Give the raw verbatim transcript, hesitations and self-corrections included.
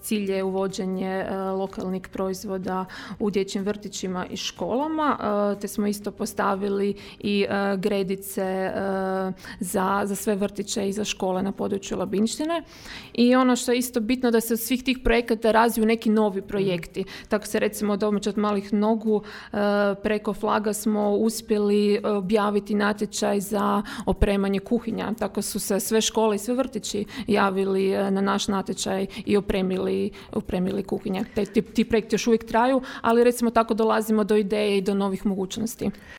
cilj je uvođenje lokalnih proizvoda u dječjim vrtićima i školama, te smo isto postavili i gredice za, za sve vrtiće i za škole na području Labinštine. I ono što je isto bitno da se od svih tih projekata razviju neki novi projekti. Tako se recimo od Domaćat malih nogu preko Flaga smo uspjeli objaviti natječaj za opremanje kuhinja. Tako su se sve škole i sve vrtići javili na naš natječaj i opremili, opremili kuhinje. Te, ti, ti projekti još uvijek traju, ali recimo tako dolazimo do ideje i do novih mogućnosti.